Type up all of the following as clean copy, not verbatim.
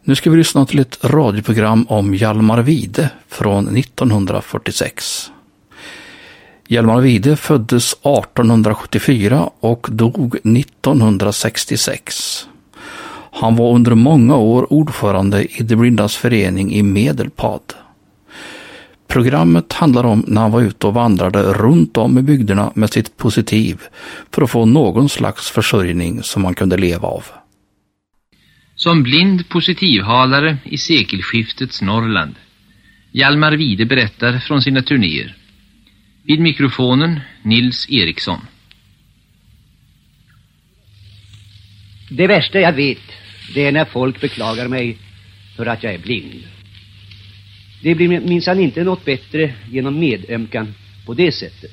Nu ska vi lyssna till ett radioprogram om Hjalmar Wide från 1946. Hjalmar Wide föddes 1874 och dog 1966. Han var under många år ordförande i De blindas förening i Medelpad. Programmet handlar om när han var ute och vandrade runt om i bygderna med sitt positiv för att få någon slags försörjning som man kunde leva av. Som blind positivhalare i sekelskiftets Norrland. Hjalmar Wide berättar från sina turnéer. Vid mikrofonen Nils Eriksson. Det värsta jag vet, det är när folk beklagar mig för att jag är blind. Det blir minsann inte något bättre genom medömkan på det sättet.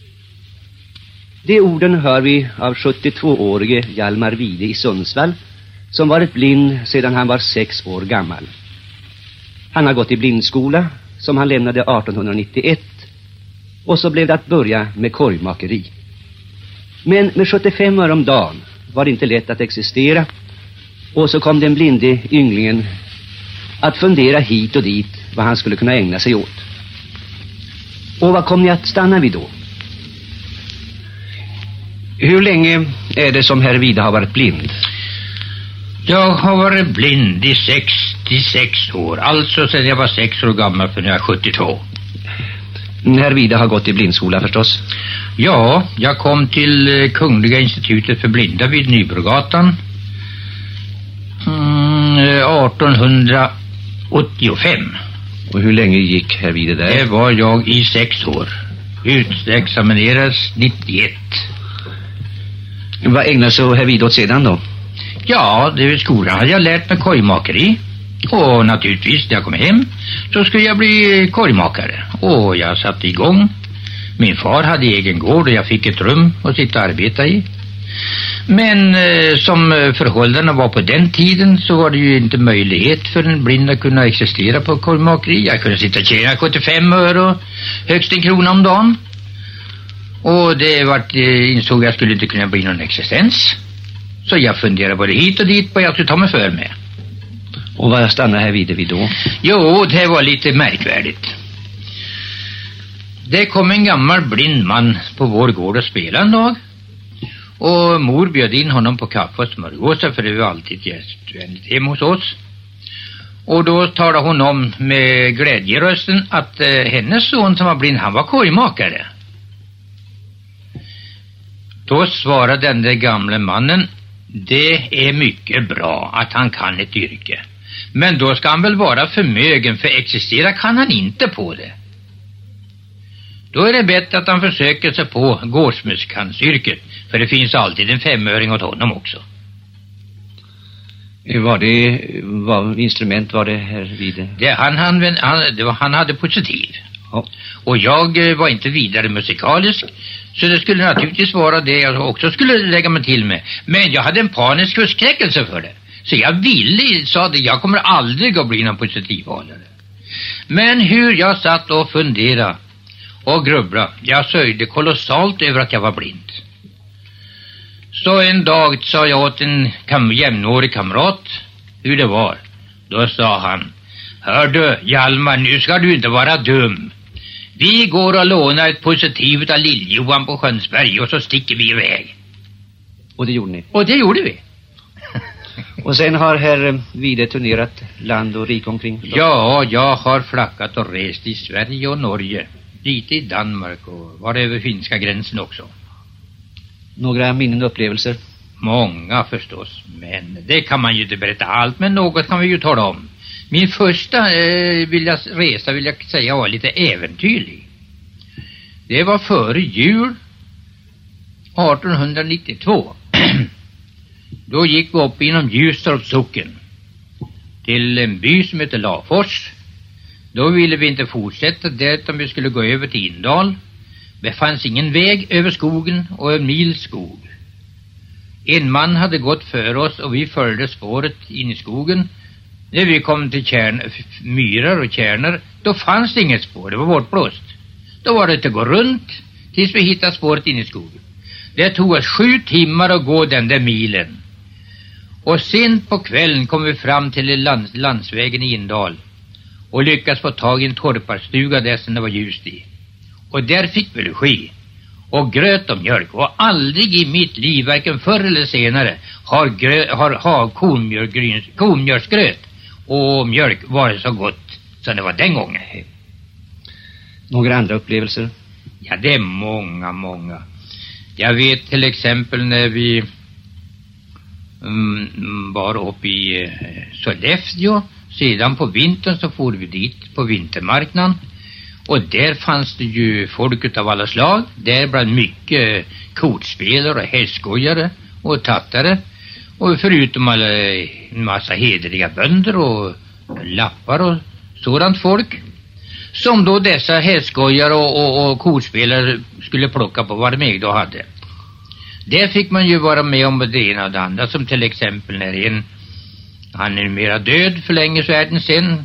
De orden hör vi av 72-årige Hjalmar Wide i Sundsvall, som varit blind sedan han var 6 år gammal. Han har gått i blindskola som han lämnade 1891, och så blev det att börja med korgmakeri. Men med 75 öre om dagen var det inte lätt att existera, och så kom den blinde ynglingen att fundera hit och dit vad han skulle kunna ägna sig åt. Och vad kom ni att stanna vid då? Hur länge är det som herr Wide har varit blind? Jag har varit blind i 66 år, alltså sedan jag var 6 år gammal, för nu är jag 72. Herr Wide har gått i blindskola förstås? Ja, jag kom till Kungliga institutet för blinda vid Nybrogatan 1885. Och hur länge gick herr Wide där? Det var jag i 6 år. Utexaminerades 91. Vad ägnar sig herr Wide åt sedan då? Ja, det vid skolan hade jag lärt mig korgmakeri. Och naturligtvis när jag kom hem så skulle jag bli korgmakare. Och jag satte igång. Min far hade egen gård och jag fick ett rum att sitta och arbeta i. Men som förhållandena var på den tiden så var det ju inte möjlighet för en blind att kunna existera på korgmakeri. Jag kunde sitta och tjäna 75 öre och högst 1 krona om dagen. Och insåg jag skulle inte kunna bli någon existens. Så jag funderade både hit och dit på vad jag skulle ta mig för med. Och vad stannade herr Wide vid då? Jo, det var lite märkvärdigt. Det kom en gammal blind man på vår gård och spelade en dag. Och mor bjöd in honom på kaffe och smörgåsar, för det var alltid gästvänligt hem hos oss. Och då talade hon om med glädjerösten att hennes son som var blind, han var korgmakare. Då svarade den där gamla mannen: det är mycket bra att han kan ett yrke. Men då ska han väl vara förmögen, för existera kan han inte på det. Då är det bättre att han försöker sig på gårdsmusikantsyrket, för det finns alltid en 5-öring åt honom också. Vad instrument var det herr Wide? Han hade positiv. Ja. Och jag var inte vidare musikalisk, så det skulle naturligtvis vara det jag också skulle lägga mig till med. Men jag hade en panisk förskräckelse för det. Så jag sa det, jag kommer aldrig att bli någon positivvalare. Men hur jag satt och funderade och grubblade, jag sörjde kolossalt över att jag var blind. Så en dag sa jag åt en jämnårig kamrat hur det var. Då sa han: hör du Hjalmar, nu ska du inte vara dum. Vi går och lånar ett positiv av Lill-Johan på Sjönsberg och så sticker vi iväg. Och det gjorde ni? Och det gjorde vi. Och sen har herr Wide turnerat land och rik omkring? Ja, jag har flackat och rest i Sverige och Norge. Lite i Danmark och var över finska gränsen också. Några minnen och upplevelser? Många förstås, men det kan man ju inte berätta allt, men något kan vi ju tala om. Min första resa vill jag säga var lite äventyrlig. Det var före jul 1892. Då gick vi upp inom Ljustorps socken till en by som heter Lafors. Då ville vi inte fortsätta där, utan vi skulle gå över till Indal. Det fanns ingen väg över skogen och en mil skog. En man hade gått för oss och vi följde spåret in i skogen. När vi kom till myrar och kärnor, då fanns det inget spår, det var bortblåst. Då var det att gå runt tills vi hittade spåret in i skogen. Det tog oss 7 timmar att gå den där milen. Och sent på kvällen kom vi fram till landsvägen i Indal och lyckades få tag i en torparstuga där som det var ljust i. Och där fick vi logi och gröt och mjölk. Och aldrig i mitt liv, varken förr eller senare, har komjölksgröt och mjölk varit så gott som det var den gången. Några andra upplevelser? Ja, det är många. Jag vet till exempel när vi var uppe i Sollefteå. Sedan på vintern så får vi dit på vintermarknaden. Och där fanns det ju folk av alla slag. Där bland mycket kortspelare och hästskojare och tattare. Och förutom en massa hederliga bönder och lappar och sådant folk. Som då dessa hästskojare och kortspelare skulle plocka på vad de ägde och hade. Där fick man ju vara med om det ena och det andra. Som till exempel när han är mera död för länge sedan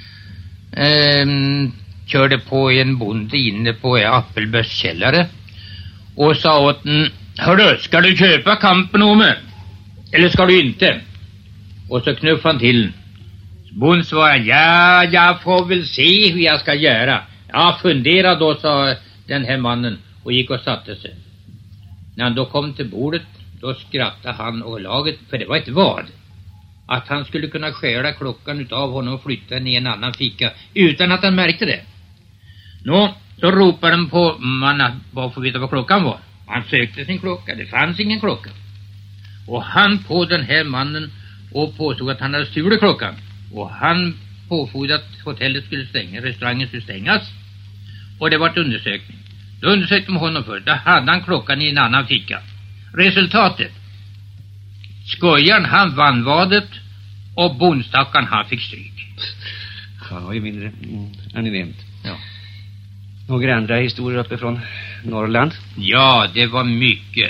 körde på en bonde inne på Appelbös källare och sa åt den: hörru, ska du köpa kampen om mig? Eller ska du inte? Och så knuffade han till. Bonden svarade: ja, jag får väl se hur jag ska göra. Ja, fundera då, sa den här mannen och gick och satte sig. När han då kom till bordet, då skrattade han och laget, för det var ett vad. Att han skulle kunna stjäla klockan utav honom och flytta den i en annan ficka utan att han märkte det. Nå, så ropade de på mannen bara för att veta vad klockan var. Han sökte sin klocka, det fanns ingen klocka. Och han på den här mannen och påstod att han hade stulit klockan. Och han påfordade att hotellet skulle stänga, restaurangen skulle stängas. Och det var ett undersökning. Då undersökte de honom först. Då hade han klockan i en annan ficka. Resultatet: skojaren han vann vadet och bondstackaren han fick stryk. Ja, det var ju mindre angenämt. Ja. Några andra historier uppe från Norrland? Ja, det var mycket.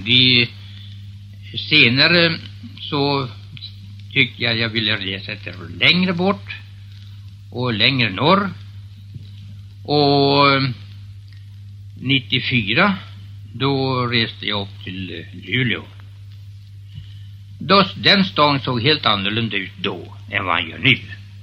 Senare så tyckte jag ville resa till längre bort och längre norr. Och 94 då reste jag upp till Luleå. Den stan såg helt annorlunda ut då än vad han gör nu.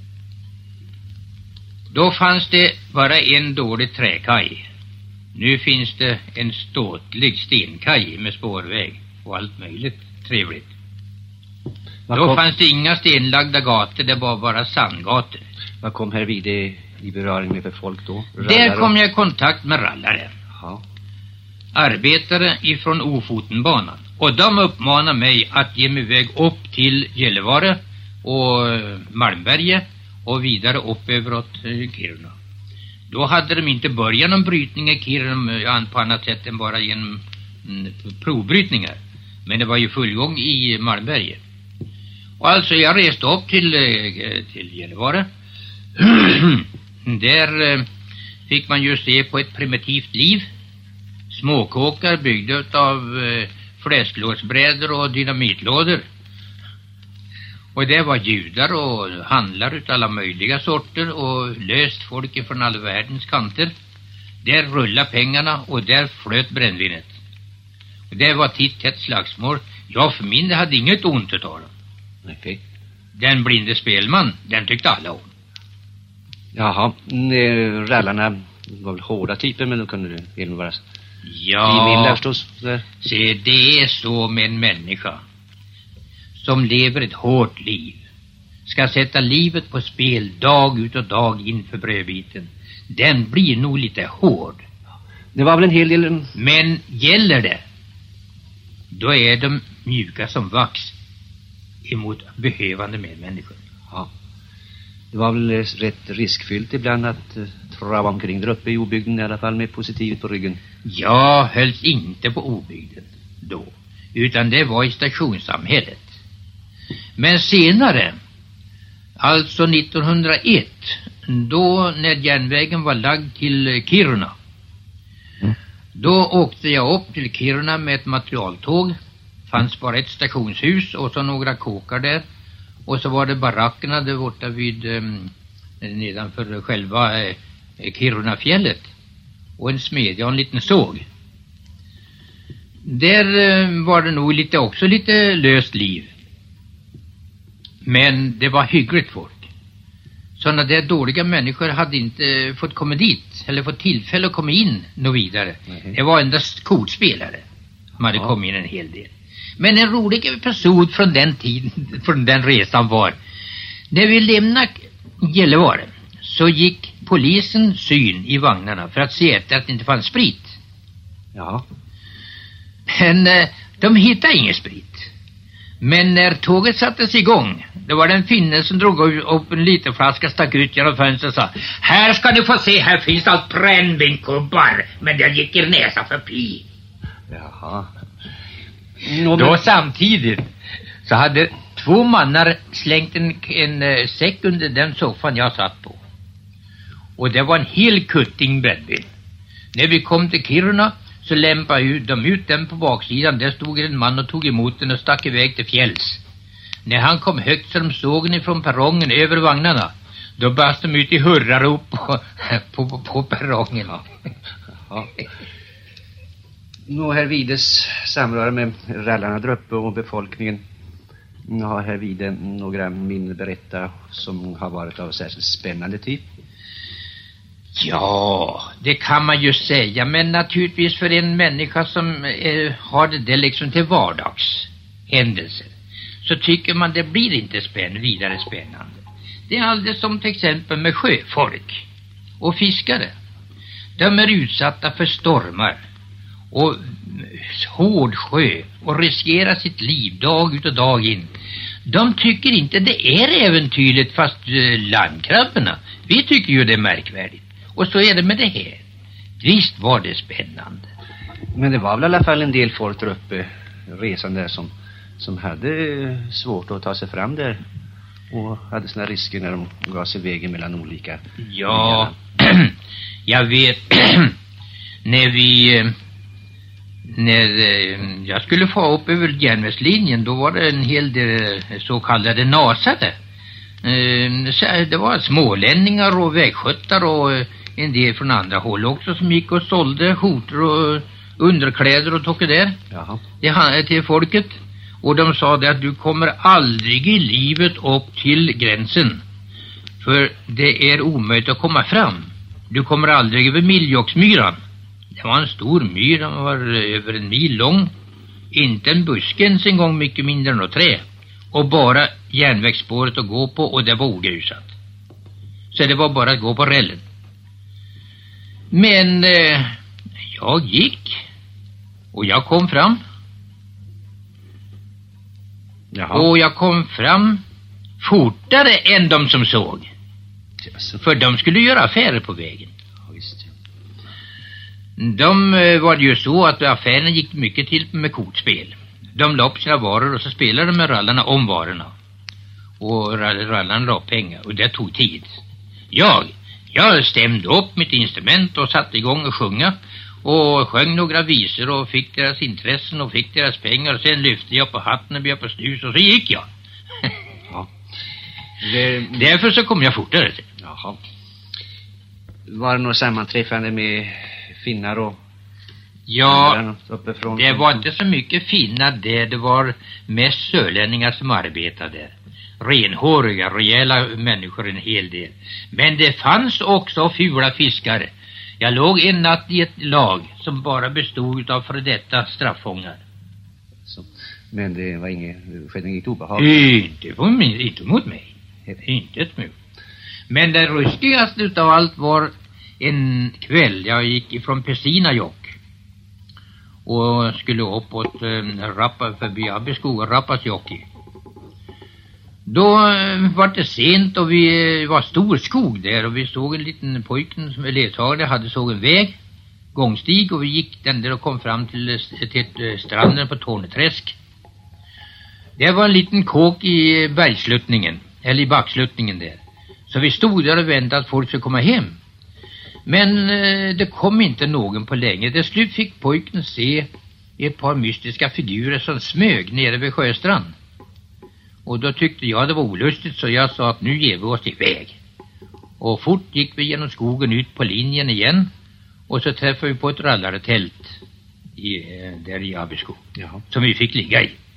Då fanns det bara en dålig träkaj. Nu finns det en ståtlig stenkaj med spårväg och allt möjligt trevligt. Då fanns det inga stenlagda gator, det var bara sandgator. Vad kom herr Wide i beröring med för folk då? Där kom jag i kontakt med rallare. Ja. Arbetare ifrån Ofotenbanan. Och de uppmanade mig att ge mig väg upp till Gällivare och Malmberget och vidare upp överåt Kiruna. Då hade de inte börjat någon brytning i Kiruna på annat sätt än bara genom provbrytningar. Men det var ju full gång i Malmberget. Och alltså jag reste upp till Gällivare. Där fick man ju se på ett primitivt liv. Småkåkar byggda av fläsklåsbrädor och dynamitlådor. Och det var judar och handlare utav alla möjliga sorter och löst folk från alla världens kanter. Där rullade pengarna och där flöt brännvinet. Och det var tätt slagsmål. Jag för min hade inget ont att tala. Okay. Den blinde spelman, den tyckte alla om. Jaha, rallarna var väl hårda typer, men då kunde det även vara... Ja, se, det är så med en människa som lever ett hårt liv. Ska sätta livet på spel dag ut och dag inför brödbiten. Den blir nog lite hård. Det var väl en hel del... Men gäller det, då är de mjuka som vax emot behövande medmänniskor. Ja. Det var väl rätt riskfyllt ibland att trava omkring där uppe i obygden, i alla fall med positivet på ryggen. Jag hölls inte på obygden då, utan det var i stationssamhället. Men senare, alltså 1901, då när järnvägen var lagd till Kiruna, då åkte jag upp till Kiruna med ett materialtåg. Fanns bara ett stationshus och så några kåkar där. Och så var det barackerna där borta vid nedanför själva Kirunafjället. Och en smedja och en liten såg. Där var det nog också lite löst liv. Men det var hyggligt folk. Sådana där dåliga människor hade inte fått komma dit eller fått tillfälle att komma in något vidare. Det var endast kortspelare som hade kommit in en hel del. Men en rolig episod från den tiden, från den resan var, när vi lämnade Gällivare så gick polisen syn i vagnarna för att se efter att det inte fanns sprit. Ja. Men de hittade ingen sprit. Men när tåget sattes igång, det var den finne som drog upp en liten flaska, stack ut genom fönstret och sa: här ska ni få se, här finns allt brännvinkubbar, men det gick er näsa förbi. Jaha. Då samtidigt så hade 2 mannar slängt en säck under den soffan jag satt på. Och det var en hel kutting brännvin. När vi kom till Kiruna så lämpade de ut den på baksidan. Där stod en man och tog emot den och stack iväg till fjälls. När han kom högt så de såg den från perrongen över vagnarna, då bast de ut i hurrarop på perrongen. Ja. Nå, herr Vides samröre med rallarna där uppe och befolkningen. Har herr Vide några minnen berätta som har varit av särskilt spännande typ? Ja, det kan man ju säga. Men naturligtvis för en människa som har det liksom till vardagshändelser, så tycker man det blir inte vidare spännande. Det är alldeles som till exempel med sjöfolk och fiskare. De är utsatta för stormar och hård sjö och riskerar sitt liv dag ut och dag in. De tycker inte det är äventyrligt, fast landkrabborna, vi tycker ju det är märkvärdigt. Och så är det med det här. Visst var det spännande. Men det var väl i alla fall en del folk där uppe, resande, som hade svårt att ta sig fram där och hade sina risker när de gav sig vägen mellan olika. Ja, jag vet. När jag skulle få upp över järnvägslinjen, då var det en hel del så kallade nasade. Det var smålänningar och vägsköttar och en del från andra håll också som gick och sålde skjortor och underkläder och tog det där till folket. Och de sa det att du kommer aldrig i livet upp till gränsen, för det är omöjligt att komma fram. Du kommer aldrig över Miljocksmyran. Det var en stor myr, den var över 1 mil lång. Inte en buske ens en gång, mycket mindre än något trä. Och bara järnvägsspåret att gå på, och det var ogrusat. Så det var bara att gå på rällen. Men jag gick och jag kom fram. Jaha. Och jag kom fram fortare än de som såg. För de skulle göra affärer på vägen. De var det ju så att affären gick mycket till med kortspel. De la upp sina varor och så spelade de med rallarna om varorna. Och rallarna la pengar, och det tog tid. Jag stämde upp mitt instrument och satte igång och sjunga. Och sjöng några visor och fick deras intressen och fick deras pengar. Och sen lyfte jag på hatten och bjöd på snus och så gick jag. Ja. Därför så kom jag fortare. Jaha. Var det något sammanträffande med finnar och... Ja, det var inte så mycket finnar där. Det var mest sörlänningar som arbetade där. Renhåriga, rejäla människor en hel del. Men det fanns också fula fiskare. Jag låg en natt i ett lag som bara bestod av för detta straffångar. Så, men det var inget obehag? Inte mot mig. Inte ett mot. Men det ruskigaste utav allt var en kväll. Jag gick ifrån Pessinajokk och skulle uppåt förbi Abiskog och Rappasjokki. Då var det sent och vi var stor skog där, och vi såg en liten pojken som ledsagare hade såg en väg, gångstig, och vi gick den där och kom fram till stranden på Torneträsk. Det var en liten kåk i bergsluttningen, eller i backsluttningen där. Så vi stod där och väntade att folk skulle komma hem. Men det kom inte någon på länge. Till slut fick pojken se ett par mystiska figurer som smög nere vid sjöstrand. Och då tyckte jag det var olustigt, så jag sa att nu ger vi oss iväg. Och fort gick vi genom skogen ut på linjen igen. Och så träffade vi på ett rallaretält där i Abiskog. Som vi fick ligga i.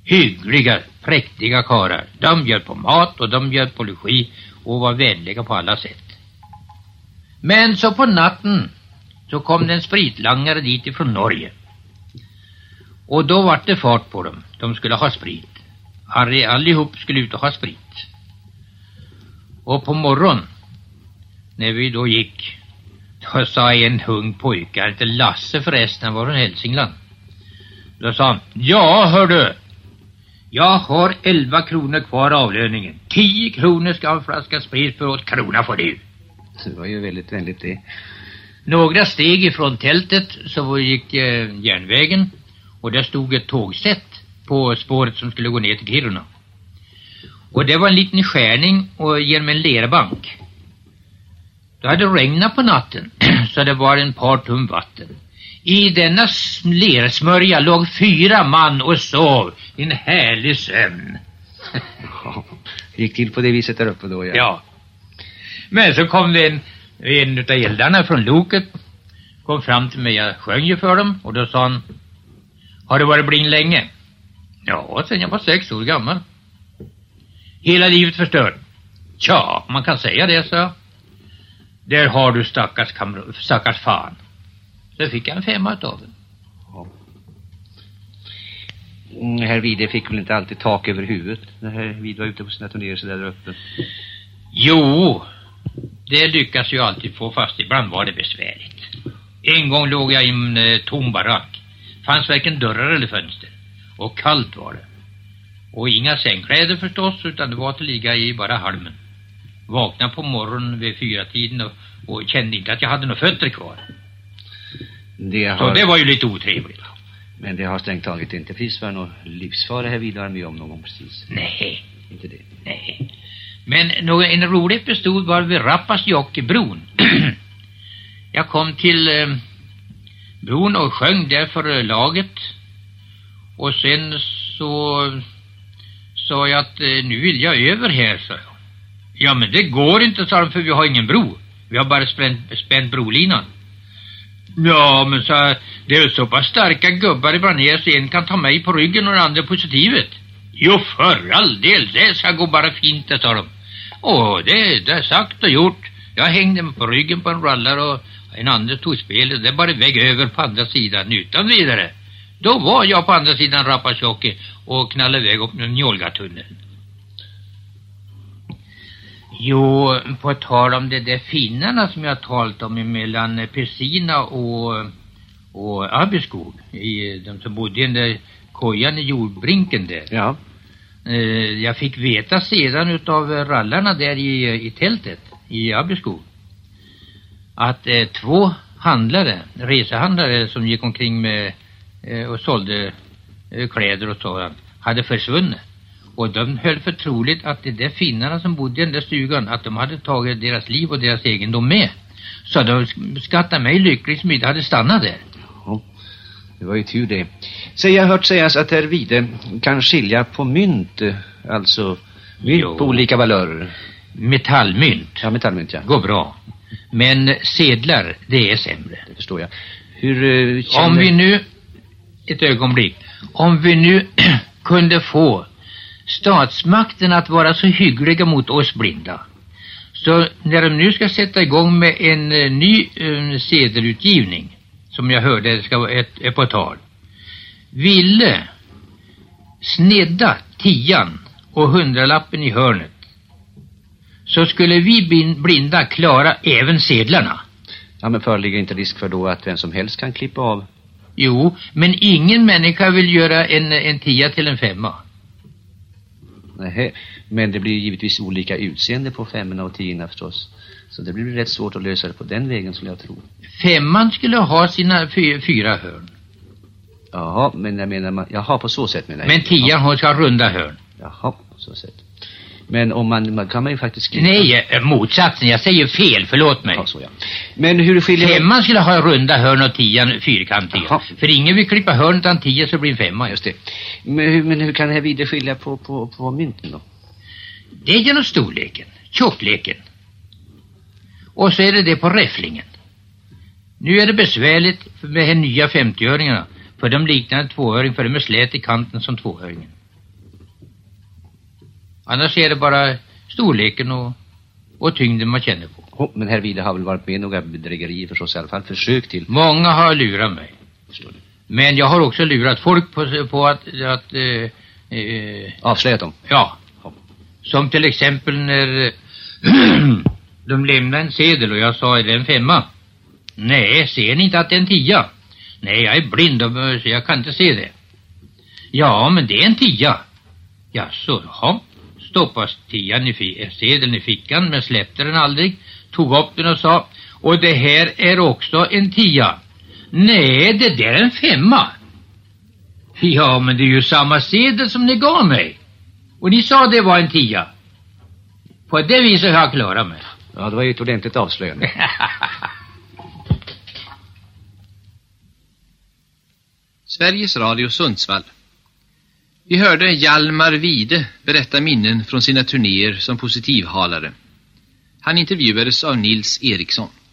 Hyggliga, präktiga karlar. De bjöd på mat och de bjöd på logi och var vänliga på alla sätt. Men så på natten så kom det en spritlangare dit ifrån Norge. Och då var det fart på dem. De skulle ha sprit. Allihop skulle ut och ha sprit. Och på morgon, när vi då gick, då sa en ung pojke, inte Lasse förresten, var från Hälsingland. Då sa han, ja hördu, jag har 11 kronor kvar avlöningen. 10 kronor ska en flaska sprit för 8 kronor får du. Det var ju väldigt vänligt det. Några steg ifrån tältet så gick järnvägen och där stod ett tågsätt på spåret som skulle gå ner till Kiruna. Och det var en liten skärning och genom en lerbank. Då hade det regnat på natten så det var en par tum vatten. I denna lersmörja låg 4 man och sov i en härlig sömn. Ja, gick till på det viset där uppe då, ja. Ja. Men så kom det en utav eldarna från loket, kom fram till mig, jag sjöng ju för dem, och då sa han, har du varit blind länge? Ja, sen jag var 6 år gammal. Hela livet förstört? Tja, man kan säga det, så. Där har du stackars fan. Så fick jag en 5 av den. Ja. Herr Wide fick väl inte alltid tak över huvudet när herr Wide var ute på sina turnéer så där uppe? Jo, det lyckas ju alltid få, fast ibland var det besvärligt. En gång låg jag i en tom barack. Fanns varken dörrar eller fönster. Och kallt var det. Och inga sängkläder förstås, utan det var att ligga i bara halmen. Vaknade på morgonen vid 4-tiden och kände inte att jag hade några fötter kvar. Så det var ju lite otrevligt. Men det har strängt taget inte finns för någon livsfara här vidare med om någon precis. Nej. Inte det. Nej. Men en rolig episod var vid Rappasjokkebron. Jag kom till bron och sjöng där för laget. Och sen så sa jag att nu vill jag över här, sa jag. Ja, men det går inte, sa de, för vi har ingen bro. Vi har bara spänt brolinan. Ja, men så det är så pass starka gubbar i Branäs så en kan ta mig på ryggen och den andra på positivet. Jo, för all del, det ska gå bara fint, det, sa de. Och det är sagt och gjort. Jag hängde mig på ryggen på en rallare och en andra tog spelet. Det bara väg över på andra sidan utan vidare. Då var jag på andra sidan Rappasjokke och knallade iväg upp med Njolgatunneln. Jo, på tal om det där finnarna som jag talat om mellan Persina och Abiskog, de som bodde i den där kojan i jordbrinken där. Ja. Jag fick veta sedan utav rallarna där i tältet i Abiskog att 2 resehandlare som gick omkring med och sålde kläder och sådant hade försvunnit. Och de höll för troligt att det där finnarna som bodde i den där stugan, att de hade tagit deras liv och deras egendom med. Så de skattade mig lycklig som inte hade stannat där. Ja, det var ju tur det. Så jag har hört sägas att herr Wide kan skilja på mynt, alltså mynt på olika valörer. Metallmynt. Ja, metallmynt, ja. Går bra. Men sedlar, det är sämre. Det förstår jag. Hur Om vi nu, ett ögonblick, om vi nu kunde få statsmakten att vara så hyggliga mot oss blinda, så när de nu ska sätta igång med en ny sedelutgivning, som jag hörde ska vara ett på tal, ville snedda 10 och 100-lappen i hörnet, så skulle vi blinda klara även sedlarna. Ja, men föreligger inte risk för då att vem som helst kan klippa av? Jo, men ingen människa vill göra en 10 till en 5. Nej, men det blir givetvis olika utseende på 5 och 10 förstås. Så det blir rätt svårt att lösa det på den vägen, skulle jag tro. 5 skulle ha sina 4 hörn. Jaha, men jag menar jaha, på så sätt menar jag. Men 10 har ska ha runda hörn. Jaha, på så sätt. Men om man kan man ju faktiskt klippa. Nej, motsatsen, jag säger fel, förlåt mig. Ja, så ja. Men hur skiljer 5 skulle ha runda hörn och 10 fyrkantiga. För ingen vill klippa hörn utan 10 så blir 5. Just det. Men hur kan herr Wide skilja på mynten då? Det är genom storleken, tjockleken. Och så är det på räfflingen. Nu är det besvärligt med de nya 50-öringarna. För de liknar en 2-öring, för de är slät i kanten som 2-öringen. Annars är det bara storleken och tyngden man känner på. Men herr Wide har väl varit med några bedrägerier förstås, i alla fall försök till. Många har lurat mig. Förstår du? Men jag har också lurat folk på att Avslöjat dem? Ja. Som till exempel när de lämnade en sedel och jag sa, är det en 5? Nej, ser ni inte att det är en 10? Nej, jag är blind så jag kan inte se det. Ja, men det är en 10. Ja, så ja. Stoppas 10 sedeln i fickan men släppte den aldrig. Tog upp den och sa, och det här är också en 10. Nej, det där är en 5. Ja, men det är ju samma sedel som ni gav mig. Och ni sa det var en 10. På det viset har jag klarat mig. Ja, det var ju ett ordentligt avslöjande. Sveriges Radio Sundsvall. Vi hörde Hjalmar Wide berätta minnen från sina turnéer som positivhalare. Han intervjuades av Nils Eriksson.